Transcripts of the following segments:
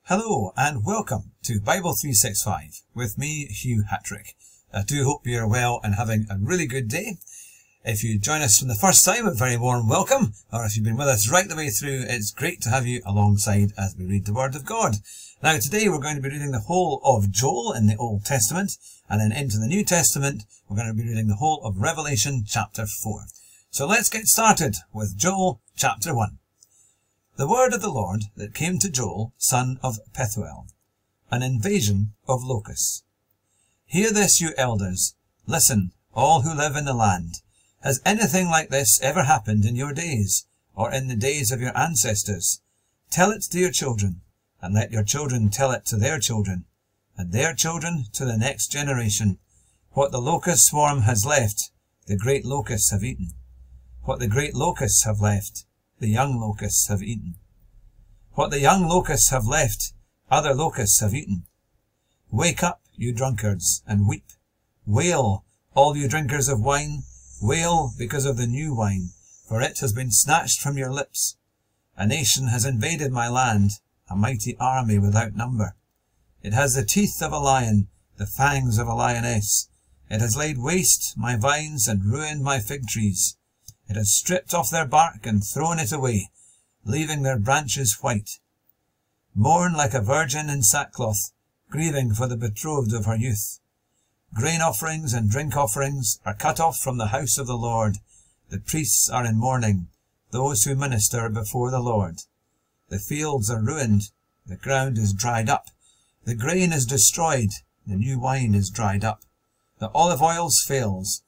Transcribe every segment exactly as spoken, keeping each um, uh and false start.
Hello and welcome to Bible three sixty-five with me, Hugh Hattrick. I do hope you're well and having a really good day. If you join us from the first time, a very warm welcome, or if you've been with us right the way through, it's great to have you alongside as we read the Word of God. Now today we're going to be reading the whole of Joel in the Old Testament, and then into the New Testament we're going to be reading the whole of Revelation chapter four. So let's get started with Joel chapter one. The word of the Lord that came to Joel, son of Pethuel, an invasion of locusts. Hear this, you elders. Listen, all who live in the land. Has anything like this ever happened in your days, or in the days of your ancestors? Tell it to your children, and let your children tell it to their children, and their children to the next generation. What the locust swarm has left, the great locusts have eaten. What the great locusts have left, the young locusts have eaten. What the young locusts have left, other locusts have eaten. Wake up, you drunkards, and weep. Wail, all you drinkers of wine. Wail because of the new wine, for it has been snatched from your lips. A nation has invaded my land, a mighty army without number. It has the teeth of a lion, the fangs of a lioness. It has laid waste my vines and ruined my fig trees. It has stripped off their bark and thrown it away, leaving their branches white. Mourn like a virgin in sackcloth, grieving for the betrothed of her youth. Grain offerings and drink offerings are cut off from the house of the Lord. The priests are in mourning, those who minister before the Lord. The fields are ruined, the ground is dried up. The grain is destroyed, the new wine is dried up. The olive oil fails.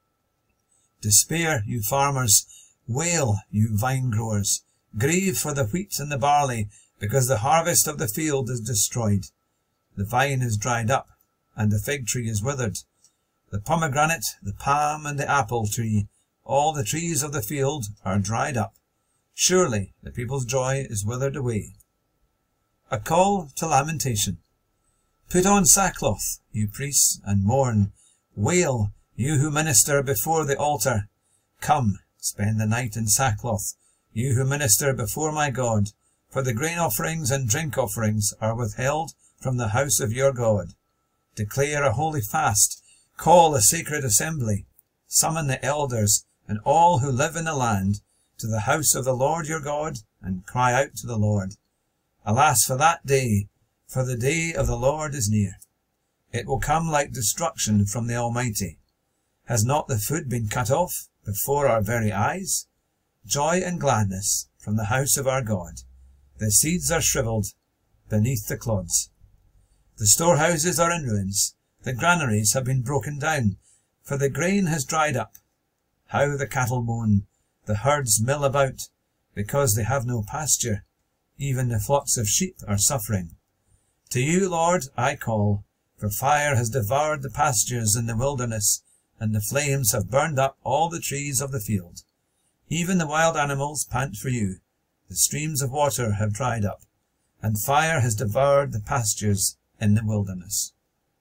Despair, you farmers. Wail, you vine growers. Grieve for the wheat and the barley, because the harvest of the field is destroyed. The vine is dried up, and the fig tree is withered. The pomegranate, the palm, and the apple tree, all the trees of the field are dried up. Surely the people's joy is withered away. A call to lamentation. Put on sackcloth, you priests, and mourn. Wail, you who minister before the altar. Come, spend the night in sackcloth, you who minister before my God, for the grain offerings and drink offerings are withheld from the house of your God. Declare a holy fast, call a sacred assembly, summon the elders and all who live in the land to the house of the Lord your God, and cry out to the Lord. Alas for that day, for the day of the Lord is near. It will come like destruction from the Almighty. Has not the food been cut off before our very eyes? Joy and gladness from the house of our God. The seeds are shriveled beneath the clods. The storehouses are in ruins. The granaries have been broken down, for the grain has dried up. How the cattle moan. The herds mill about, because they have no pasture. Even the flocks of sheep are suffering. To you, Lord, I call, for fire has devoured the pastures in the wilderness, and the flames have burned up all the trees of the field. Even the wild animals pant for you. The streams of water have dried up, and fire has devoured the pastures in the wilderness.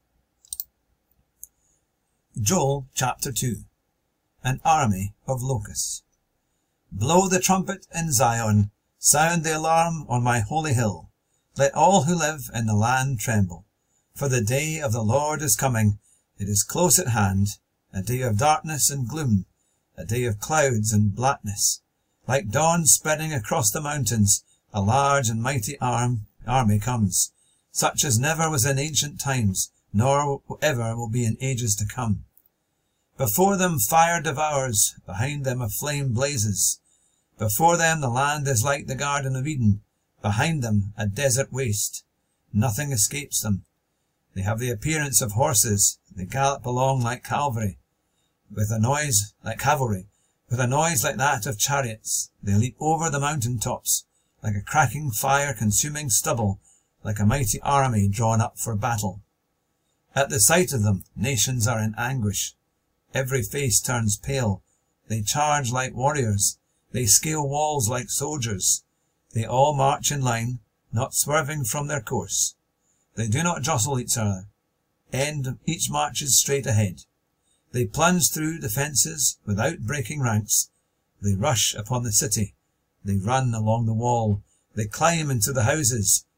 Joel chapter two. An army of locusts. Blow the trumpet in Zion, sound the alarm on my holy hill. Let all who live in the land tremble. For the day of the Lord is coming, it is close at hand, a day of darkness and gloom, a day of clouds and blackness. Like dawn spreading across the mountains, a large and mighty arm, army comes, such as never was in ancient times, nor ever will be in ages to come. Before them fire devours, behind them a flame blazes. Before them the land is like the Garden of Eden, behind them a desert waste. Nothing escapes them. They have the appearance of horses, they gallop along like cavalry, with a noise like cavalry, with a noise like that of chariots. They leap over the mountain tops, like a cracking fire consuming stubble, like a mighty army drawn up for battle. At the sight of them, nations are in anguish. Every face turns pale. They charge like warriors. They scale walls like soldiers. They all march in line, not swerving from their course. They do not jostle each other. End each marches straight ahead. They plunge through the fences without breaking ranks. They rush upon the city. They run along the wall. They climb into the houses.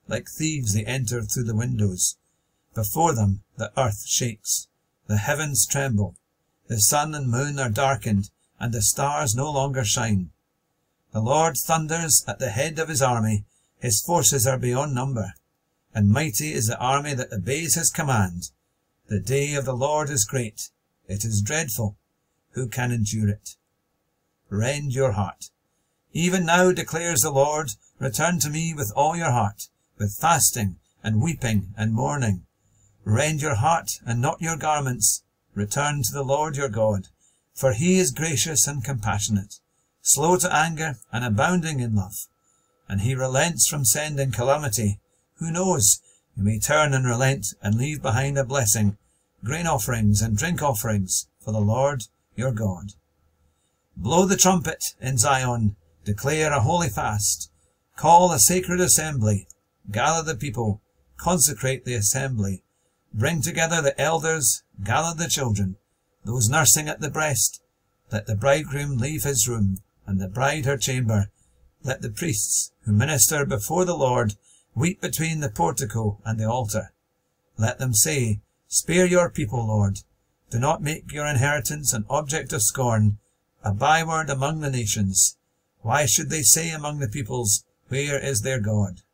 Like thieves they enter through the windows. Before them the earth shakes. The heavens tremble. The sun and moon are darkened, and the stars no longer shine. The Lord thunders at the head of his army. His forces are beyond number. And mighty is the army that obeys his command. The day of the Lord is great. It is dreadful. Who can endure it? Rend your heart. Even now, declares the Lord, return to me with all your heart, with fasting and weeping and mourning. Rend your heart and not your garments. Return to the Lord your God, for he is gracious and compassionate, slow to anger and abounding in love. And he relents from sending calamity. Who knows? You may turn and relent and leave behind a blessing, grain offerings and drink offerings for the Lord your God. Blow the trumpet in Zion, declare a holy fast, call a sacred assembly, gather the people, consecrate the assembly, bring together the elders, gather the children, those nursing at the breast. Let the bridegroom leave his room, and the bride her chamber. Let the priests who minister before the Lord weep between the portico and the altar. Let them say, spare your people, Lord. Do not make your inheritance an object of scorn, a byword among the nations. Why should they say among the peoples, where is their God?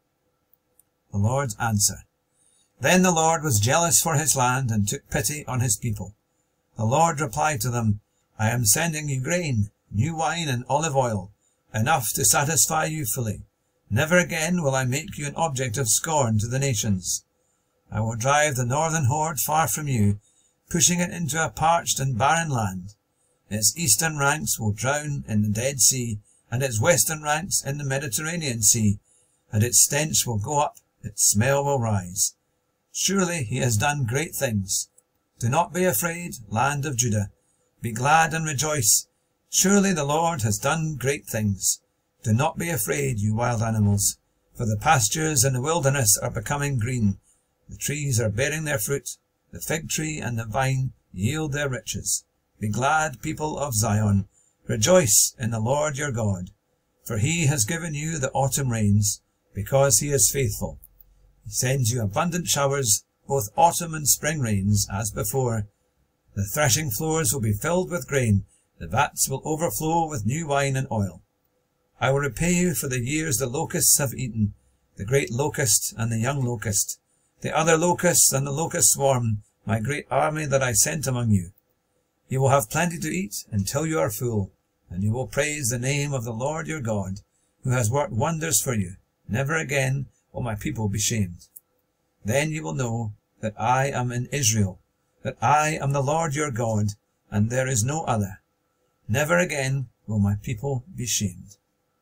The Lord's answer. Then the Lord was jealous for his land and took pity on his people. The Lord replied to them, I am sending you grain, new wine and olive oil, enough to satisfy you fully. Never again will I make you an object of scorn to the nations. I will drive the northern horde far from you, pushing it into a parched and barren land. Its eastern ranks will drown in the Dead Sea, and its western ranks in the Mediterranean Sea, and its stench will go up, its smell will rise. Surely he has done great things. Do not be afraid, land of Judah. Be glad and rejoice. Surely the Lord has done great things. Do not be afraid, you wild animals, for the pastures in the wilderness are becoming green. The trees are bearing their fruit. The fig tree and the vine yield their riches. Be glad, people of Zion. Rejoice in the Lord your God, for he has given you the autumn rains, because he is faithful. He sends you abundant showers, both autumn and spring rains, as before. The threshing floors will be filled with grain. The vats will overflow with new wine and oil. I will repay you for the years the locusts have eaten, the great locust and the young locust, the other locusts and the locust swarm, my great army that I sent among you. You will have plenty to eat until you are full, and you will praise the name of the Lord your God, who has worked wonders for you. Never again will my people be shamed. Then you will know that I am in Israel, that I am the Lord your God, and there is no other. Never again will my people be shamed.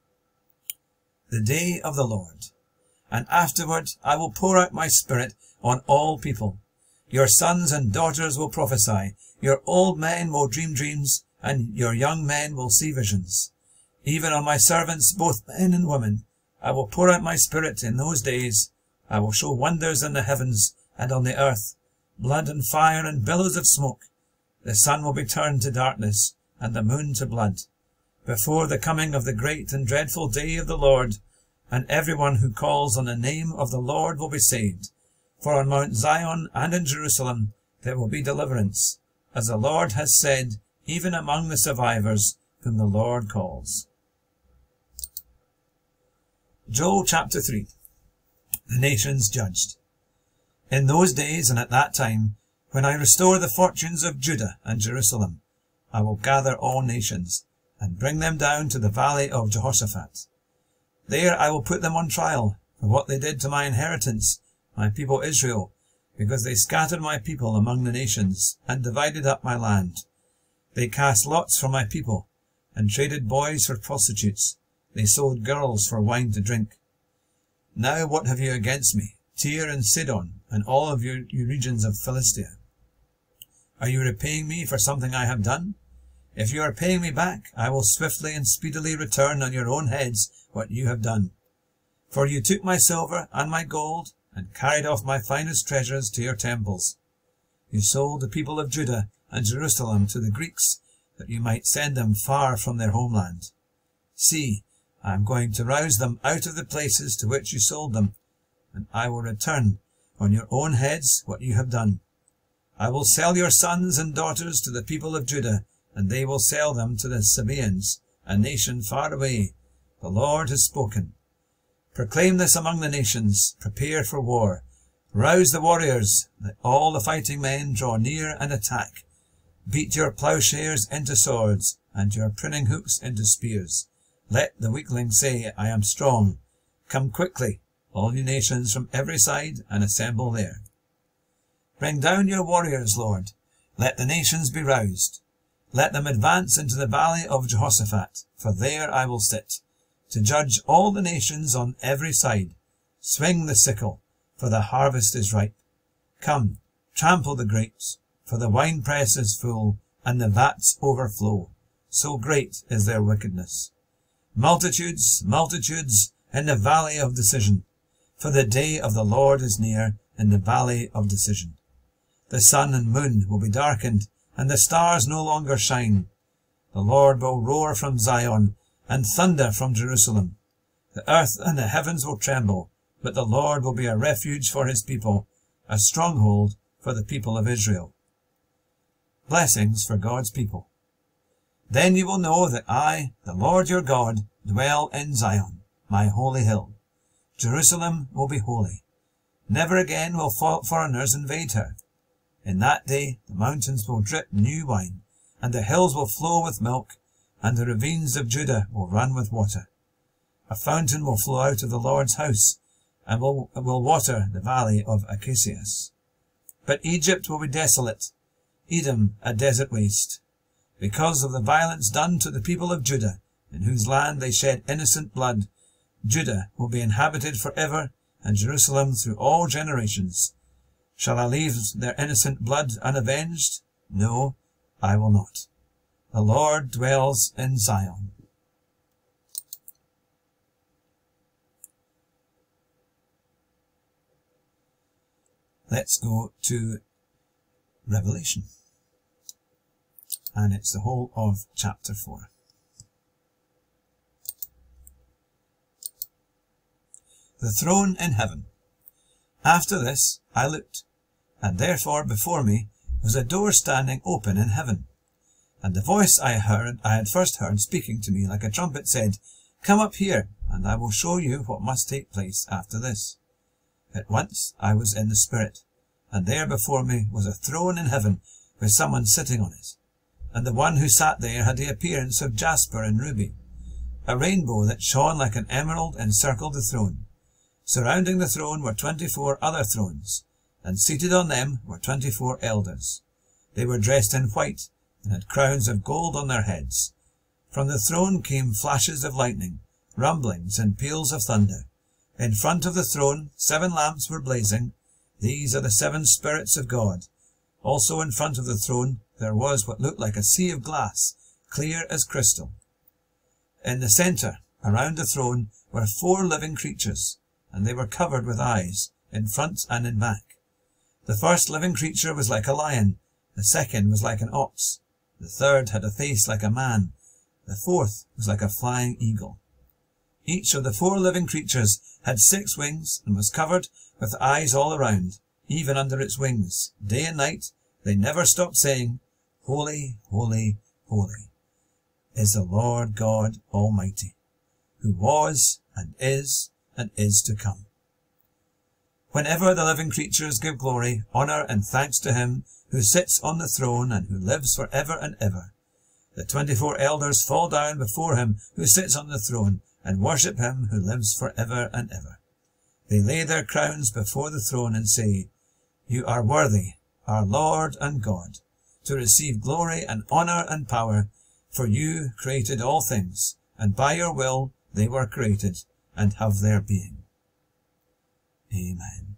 The day of the Lord. And afterward I will pour out my spirit on all people. Your sons and daughters will prophesy, your old men will dream dreams, and your young men will see visions. Even on my servants, both men and women, I will pour out my spirit in those days. I will show wonders in the heavens and on the earth, blood and fire and billows of smoke. The sun will be turned to darkness, and the moon to blood, before the coming of the great and dreadful day of the Lord, and everyone who calls on the name of the Lord will be saved. For on Mount Zion and in Jerusalem there will be deliverance, as the Lord has said, even among the survivors whom the Lord calls. Joel chapter three. The nations judged. In those days and at that time, when I restore the fortunes of Judah and Jerusalem, I will gather all nations, and bring them down to the valley of Jehoshaphat. There I will put them on trial for what they did to my inheritance, my people Israel, because they scattered my people among the nations, and divided up my land. They cast lots for my people, and traded boys for prostitutes. They sold girls for wine to drink. Now what have you against me, Tyre and Sidon, and all of you, you regions of Philistia? Are you repaying me for something I have done? If you are paying me back, I will swiftly and speedily return on your own heads what you have done. For you took my silver and my gold, and carried off my finest treasures to your temples. You sold the people of Judah and Jerusalem to the Greeks, that you might send them far from their homeland. See, I am going to rouse them out of the places to which you sold them, and I will return on your own heads what you have done. I will sell your sons and daughters to the people of Judah, and they will sell them to the Sabaeans, a nation far away. The Lord has spoken. Proclaim this among the nations. Prepare for war. Rouse the warriors. Let all the fighting men draw near and attack. Beat your plowshares into swords, and your pruning hooks into spears. Let the weakling say, I am strong. Come quickly, all you nations from every side, and assemble there. Bring down your warriors, Lord. Let the nations be roused. Let them advance into the valley of Jehoshaphat, for there I will sit, to judge all the nations on every side. Swing the sickle, for the harvest is ripe. Come, trample the grapes, for the winepress is full, and the vats overflow. So great is their wickedness. Multitudes, multitudes, in the valley of decision, for the day of the Lord is near in the valley of decision. The sun and moon will be darkened, and the stars no longer shine. The Lord will roar from Zion, and thunder from Jerusalem. The earth and the heavens will tremble, but the Lord will be a refuge for his people, a stronghold for the people of Israel. Blessings for God's people. Then you will know that I, the Lord your God, dwell in Zion, my holy hill. Jerusalem will be holy. Never again will foreigners invade her. In that day the mountains will drip new wine, and the hills will flow with milk, and the ravines of Judah will run with water. A fountain will flow out of the Lord's house, and will, will water the valley of Acacias. But Egypt will be desolate, Edom a desert waste, because of the violence done to the people of Judah, in whose land they shed innocent blood. Judah will be inhabited for ever, and Jerusalem through all generations. Shall I leave their innocent blood unavenged? No, I will not. The Lord dwells in Zion. Let's go to Revelation. And it's the whole of chapter four. The throne in heaven. After this I looked, and therefore before me was a door standing open in heaven. And the voice I heard, I had first heard speaking to me like a trumpet said, Come up here, and I will show you what must take place after this. At once I was in the Spirit, and there before me was a throne in heaven, with someone sitting on it. And the one who sat there had the appearance of jasper and ruby. A rainbow that shone like an emerald encircled the throne. Surrounding the throne were twenty-four other thrones, and seated on them were twenty-four elders. They were dressed in white, and had crowns of gold on their heads. From the throne came flashes of lightning, rumblings and peals of thunder. In front of the throne seven lamps were blazing. These are the seven spirits of God. Also in front of the throne there was what looked like a sea of glass, clear as crystal. In the centre, around the throne, were four living creatures, and they were covered with eyes, in front and in back. The first living creature was like a lion, the second was like an ox, the third had a face like a man, the fourth was like a flying eagle. Each of the four living creatures had six wings, and was covered with eyes all around, even under its wings. Day and night they never stopped saying, Holy, holy, holy is the Lord God Almighty, who was, and is, and is to come. Whenever the living creatures give glory, honour, and thanks to him who sits on the throne and who lives for ever and ever, the twenty-four elders fall down before him who sits on the throne, and worship him who lives for ever and ever. They lay their crowns before the throne and say, You are worthy, our Lord and God, to receive glory and honour and power, for you created all things, and by your will they were created, and have their being. Amen.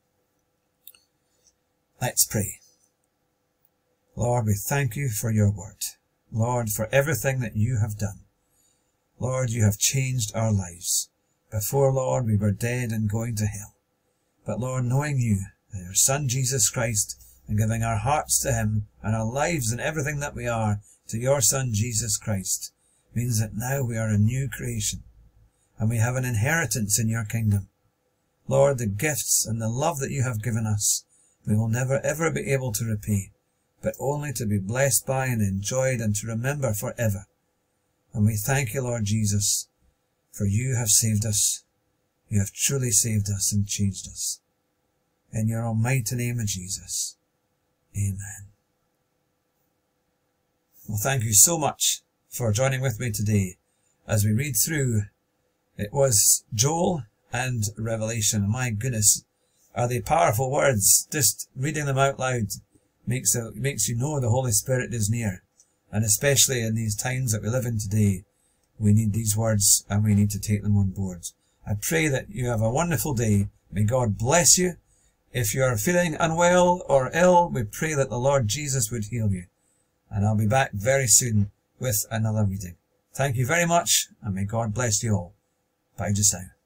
Let's pray. Lord, we thank you for your word. Lord, for everything that you have done. Lord, you have changed our lives. Before, Lord, we were dead and going to hell. But Lord, knowing you, and your Son Jesus Christ, and giving our hearts to him, and our lives and everything that we are to your Son Jesus Christ, means that now we are a new creation, and we have an inheritance in your kingdom. Lord, the gifts and the love that you have given us, we will never ever be able to repay, but only to be blessed by and enjoyed and to remember forever. And we thank you, Lord Jesus, for you have saved us. You have truly saved us and changed us. In your almighty name of Jesus. Amen. Well, thank you so much for joining with me today as we read through. It was Joel and Revelation. My goodness, are they powerful words? Just reading them out loud makes, a, makes you know the Holy Spirit is near. And especially in these times that we live in today, we need these words and we need to take them on board. I pray that you have a wonderful day. May God bless you. If you are feeling unwell or ill, we pray that the Lord Jesus would heal you. And I'll be back very soon with another reading. Thank you very much, and may God bless you all. Bye just now.